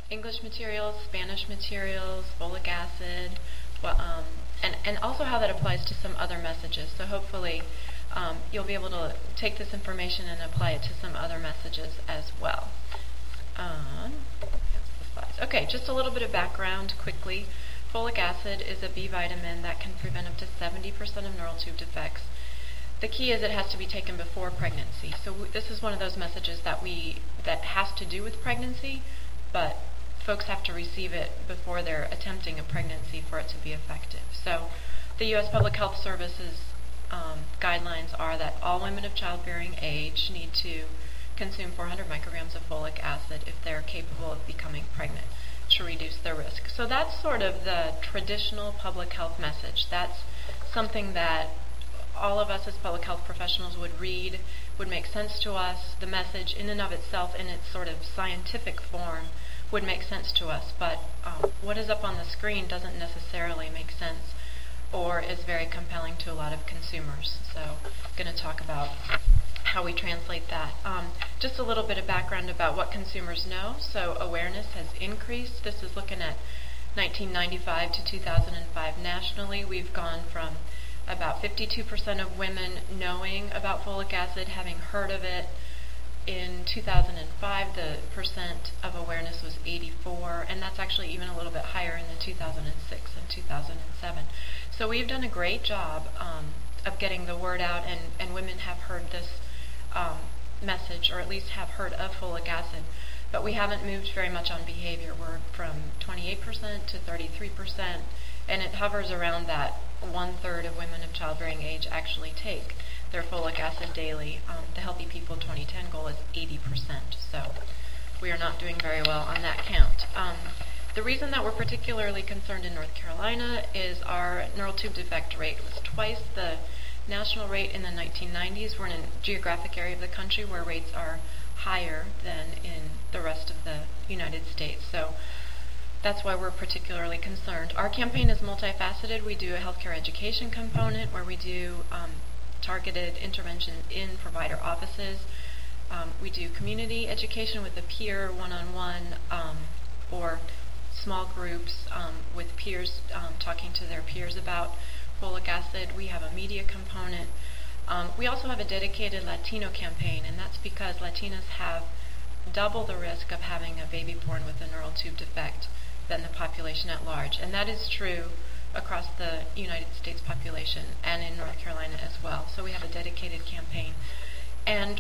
English materials, Spanish materials, folic acid, and also how that applies to some other messages. So hopefully you'll be able to take this information and apply it to some other messages as well. Okay, just a little bit of background quickly. Folic acid is a B vitamin that can prevent up to 70% of neural tube defects. The key is it has to be taken before pregnancy. So this is one of those messages that has to do with pregnancy, but folks have to receive it before they're attempting a pregnancy for it to be effective. So the U.S. Public Health Service's guidelines are that all women of childbearing age need to consume 400 micrograms of folic acid if they're capable of becoming pregnant to reduce their risk. So that's sort of the traditional public health message. That's something that all of us as public health professionals would read, would make sense to us. The message in and of itself, in its sort of scientific form, would make sense to us. But what is up on the screen doesn't necessarily make sense or is very compelling to a lot of consumers. So I'm going to talk about how we translate that. Just a little bit of background about what consumers know. So awareness has increased. This is looking at 1995 to 2005 nationally. We've gone from about 52% of women knowing about folic acid, having heard of it. In 2005, the percent of awareness was 84, and that's actually even a little bit higher in the 2006 and 2007. So we've done a great job of getting the word out, and women have heard this message, or at least have heard of folic acid. But we haven't moved very much on behavior. We're from 28% to 33%, and it hovers around that 1/3 of women of childbearing age actually take their folic acid daily. The Healthy People 2010 goal is 80%, so we are not doing very well on that count. The reason that we're particularly concerned in North Carolina is our neural tube defect rate was twice the national rate in the 1990s. We're in a geographic area of the country where rates are higher than in the rest of the United States. So that's why we're particularly concerned. Our campaign is multifaceted. We do a healthcare education component where we do targeted intervention in provider offices. We do community education with a peer one-on-one or small groups with peers talking to their peers about folic acid. We have a media component. We also have a dedicated Latino campaign, and that's because Latinas have double the risk of having a baby born with a neural tube defect than the population at large. And that is true across the United States population and in North Carolina as well. So we have a dedicated campaign. And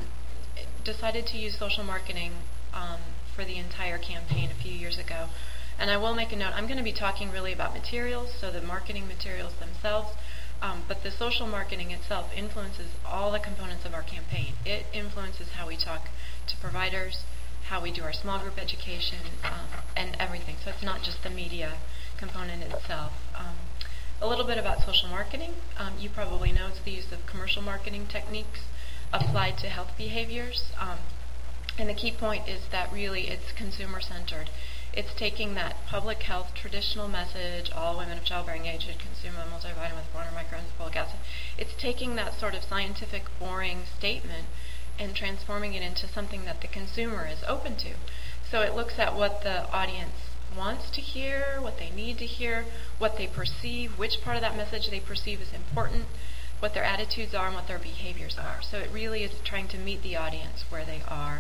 decided to use social marketing for the entire campaign a few years ago. And I will make a note, I'm going to be talking really about materials, so the marketing materials themselves, but the social marketing itself influences all the components of our campaign. It influences how we talk to providers, how we do our small group education, and everything. So it's not just the media component itself. A little bit about social marketing. You probably know it's the use of commercial marketing techniques applied to health behaviors. And the key point is that really it's consumer-centered. It's taking that public health traditional message, all women of childbearing age should consume a multivitamin with 400 micrograms of folic acid. It's taking that sort of scientific, boring statement and transforming it into something that the consumer is open to. So it looks at what the audience wants to hear, what they need to hear, what they perceive, which part of that message they perceive is important, what their attitudes are, and what their behaviors are. So it really is trying to meet the audience where they are.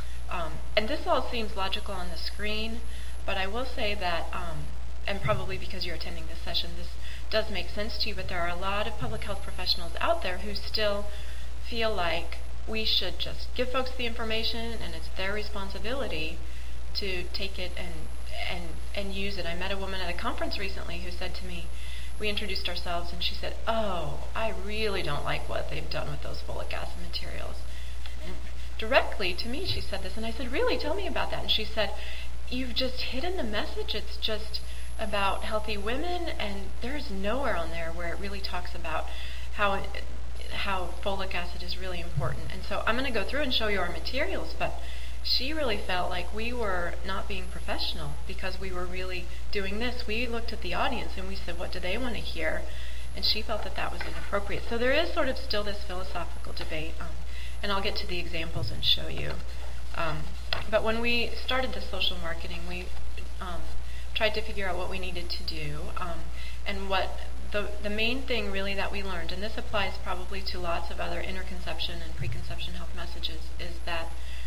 And this all seems logical on the screen, but I will say that, and probably because you're attending this session, this does make sense to you, but there are a lot of public health professionals out there who still feel like we should just give folks the information and it's their responsibility to take it and use it. I met a woman at a conference recently who said to me, we introduced ourselves, and she said, "Oh, I really don't like what they've done with those folic acid materials." And directly to me she said this, and I said, "Really? Tell me about that." And she said, "You've just hidden the message. It's just about healthy women, and there's nowhere on there where it really talks about how folic acid is really important." And so I'm going to go through and show you our materials, but she really felt like we were not being professional because we were really doing this. We looked at the audience and we said, what do they want to hear? And she felt that that was inappropriate. So there is sort of still this philosophical debate, and I'll get to the examples and show you But when we started the social marketing, we tried to figure out what we needed to do, and what the main thing really that we learned, and this applies probably to lots of other interconception and preconception health messages, is that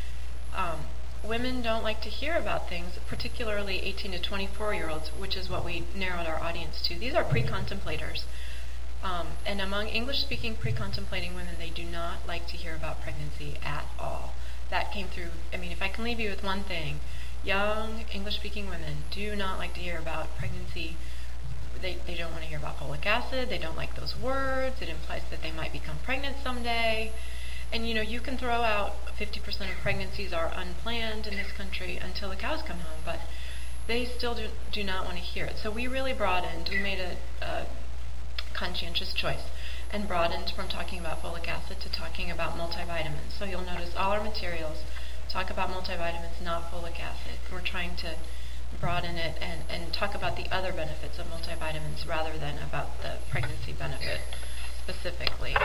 women don't like to hear about things, particularly 18 to 24-year-olds, which is what we narrowed our audience to. These are pre-contemplators. And among English-speaking pre-contemplating women, they do not like to hear about pregnancy at all. That came through. I mean, if I can leave you with one thing, young English-speaking women do not like to hear about pregnancy. They don't want to hear about folic acid. They don't like those words. It implies that they might become pregnant someday. And, you can throw out 50% of pregnancies are unplanned in this country until the cows come home, but they still do not want to hear it. So we really broadened. We made a conscientious choice and broadened from talking about folic acid to talking about multivitamins. So you'll notice all our materials talk about multivitamins, not folic acid. We're trying to broaden it and talk about the other benefits of multivitamins rather than about the pregnancy benefit specifically.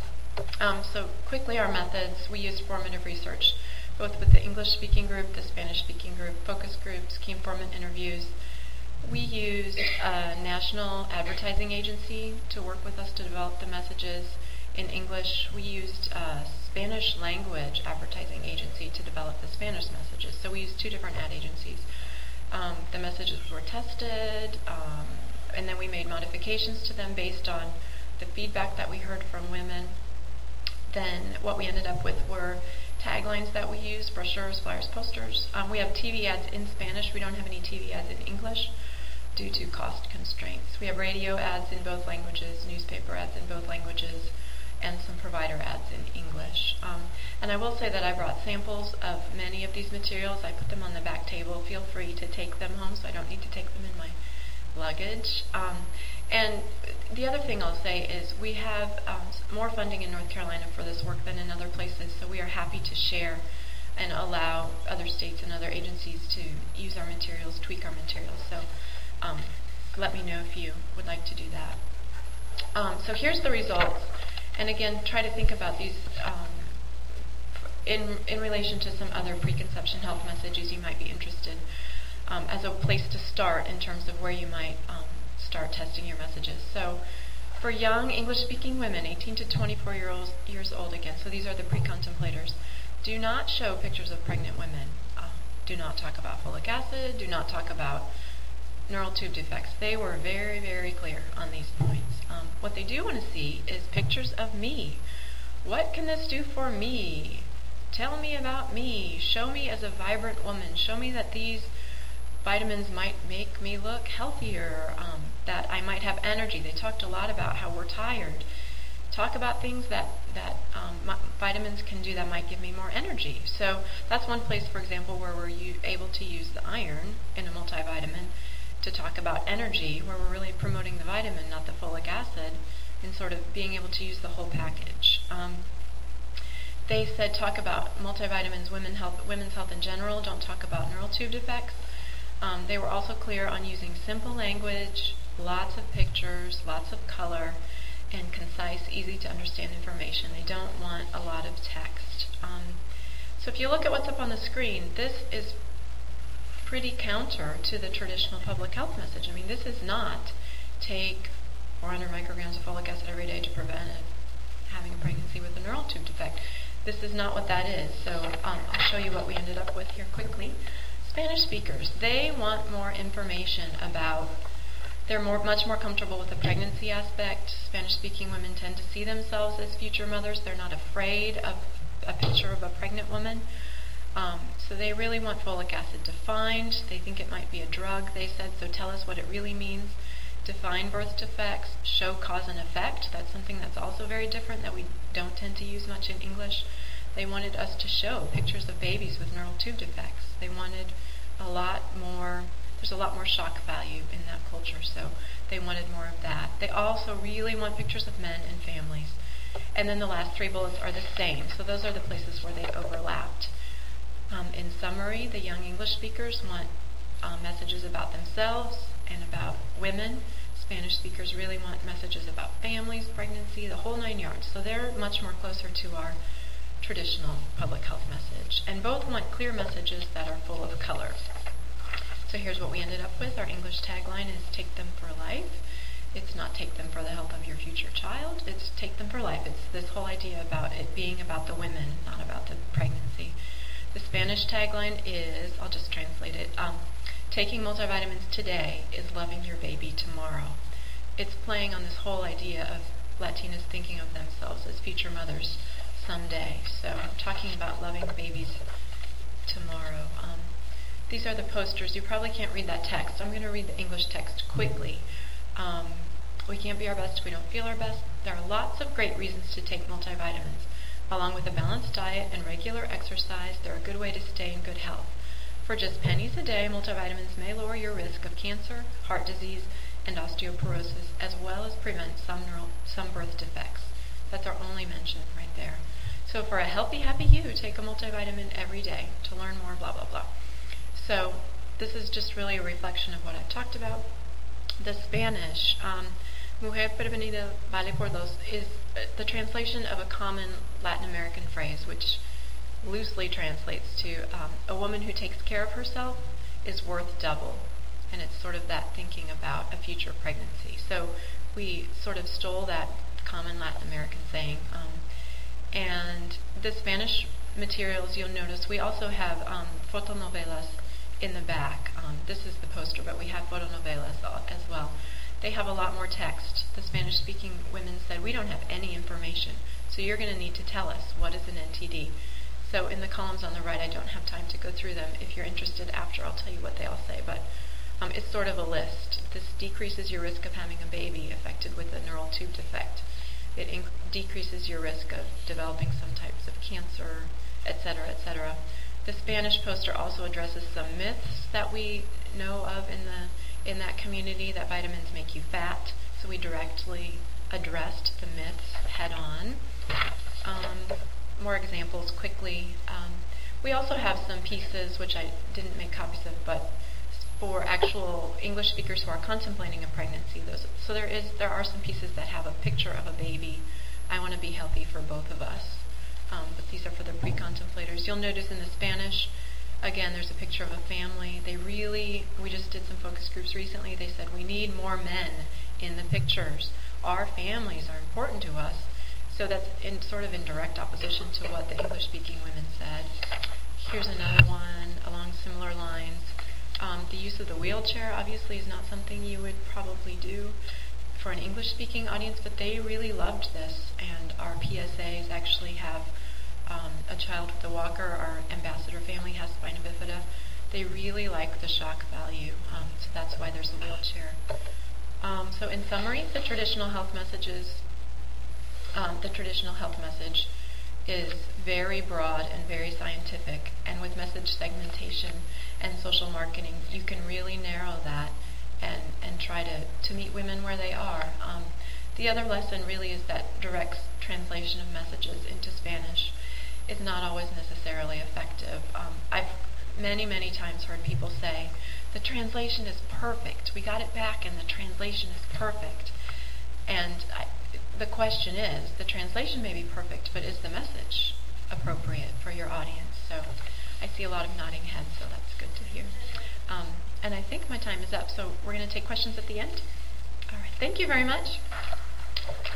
So quickly, our methods: we used formative research, both with the English-speaking group, the Spanish-speaking group, focus groups, key informant interviews. We used a national advertising agency to work with us to develop the messages in English. We used a Spanish language advertising agency to develop the Spanish messages. So we used two different ad agencies. The messages were tested, and then we made modifications to them based on the feedback that we heard from women. Then what we ended up with were taglines that we used, brochures, flyers, posters. We have TV ads in Spanish. We don't have any TV ads in English due to cost constraints. We have radio ads in both languages, newspaper ads in both languages, and some provider ads in English. And I will say that I brought samples of many of these materials. I put them on the back table. Feel free to take them home, so I don't need to take them in my luggage. And the other thing I'll say is we have more funding in North Carolina for this work than in other places, so we are happy to share and allow other states and other agencies to use our materials, tweak our materials. So let me know if you would like to do that. So here's the results. And again, try to think about these in relation to some other preconception health messages you might be interested as a place to start in terms of where you might start testing your messages. So for young English-speaking women, 18 to 24 years old again, so these are the pre-contemplators, do not show pictures of pregnant women. Do not talk about folic acid. Do not talk about neural tube defects. They were very, very clear on these points. What they do want to see is pictures of me. What can this do for me? Tell me about me. Show me as a vibrant woman. Show me that these vitamins might make me look healthier, that I might have energy. They talked a lot about how we're tired. Talk about things that vitamins can do that might give me more energy. So that's one place, for example, where we're able to use the iron in a multivitamin to talk about energy, where we're really promoting the vitamin, not the folic acid, and sort of being able to use the whole package. They said talk about multivitamins, women's health in general, don't talk about neural tube defects. They were also clear on using simple language, lots of pictures, lots of color, and concise, easy to understand information. They don't want a lot of text. So if you look at what's up on the screen, this is pretty counter to the traditional public health message. I mean, this is not take 400 micrograms of folic acid every day to prevent having a pregnancy with a neural tube defect. This is not what that is. So I'll show you what we ended up with here quickly. Spanish speakers, they want more information about, they're much more comfortable with the pregnancy aspect. Spanish-speaking women tend to see themselves as future mothers. They're not afraid of a picture of a pregnant woman. So they really want folic acid defined. They think it might be a drug, they said, so tell us what it really means. Define birth defects, show cause and effect. That's something that's also very different that we don't tend to use much in English. They wanted us to show pictures of babies with neural tube defects. They wanted a lot more, there's a lot more shock value in that culture, so they wanted more of that. They also really want pictures of men and families. And then the last three bullets are the same, so those are the places where they overlapped. In summary, the young English speakers want messages about themselves and about women. Spanish speakers really want messages about families, pregnancy, the whole 9 yards. So they're much more closer to our traditional public health message. And both want clear messages that are full of color. So here's what we ended up with. Our English tagline is "Take them for life." It's not "take them for the health of your future child." It's "take them for life." It's this whole idea about it being about the women, not about the pregnancy. The Spanish tagline is, I'll just translate it, "Taking multivitamins today is loving your baby tomorrow." It's playing on this whole idea of Latinas thinking of themselves as future mothers someday. So I'm talking about loving babies tomorrow. These are the posters. You probably can't read that text. I'm going to read the English text quickly. We can't be our best if we don't feel our best. There are lots of great reasons to take multivitamins. Along with a balanced diet and regular exercise, they're a good way to stay in good health. For just pennies a day, multivitamins may lower your risk of cancer, heart disease, and osteoporosis, as well as prevent some birth defects. That's our only mention right there. So for a healthy, happy you, take a multivitamin every day. To learn more, blah, blah, blah. So this is just really a reflection of what I've talked about. The Spanish, "Mujer prevenida vale por dos," is the translation of a common Latin American phrase, which loosely translates to "a woman who takes care of herself is worth double." And it's sort of that thinking about a future pregnancy. So we sort of stole that common Latin American saying. And the Spanish materials, you'll notice, we also have fotonovelas in the back. This is the poster, but we have fotonovelas as well. They have a lot more text. The Spanish-speaking women said, "We don't have any information, so you're going to need to tell us what is an NTD." So in the columns on the right, I don't have time to go through them. If you're interested after, I'll tell you what they all say. But it's sort of a list. This decreases your risk of having a baby affected with a neural tube defect. It decreases your risk of developing some types of cancer, etc., etc. The Spanish poster also addresses some myths that we know of in that community, that vitamins make you fat. So we directly addressed the myths head on. More examples quickly. We also have some pieces which I didn't make copies of, but for actual English speakers who are contemplating a pregnancy. So there are some pieces that have a picture of a baby. I want to be healthy for both of us. But these are for the pre-contemplators. You'll notice in the Spanish, again, there's a picture of a family. We just did some focus groups recently. They said, we need more men in the pictures. Our families are important to us. So that's in direct opposition to what the English-speaking women said. Here's another one along similar lines. The use of the wheelchair obviously is not something you would probably do for an English-speaking audience, but they really loved this, and our PSAs actually have a child with a walker. Our ambassador family has spina bifida. They really like the shock value, so that's why there's a wheelchair. So in summary, the traditional health message is very broad and very scientific, and with message segmentation and social marketing, you can really narrow that and try to meet women where they are. The other lesson really is that direct translation of messages into Spanish is not always necessarily effective. I've many times heard people say, the translation is perfect. We got it back and the translation is perfect. And the question is, the translation may be perfect, but is the message appropriate for your audience? So I see a lot of nodding heads, so that's good to hear. And I think my time is up, so we're going to take questions at the end. All right, thank you very much.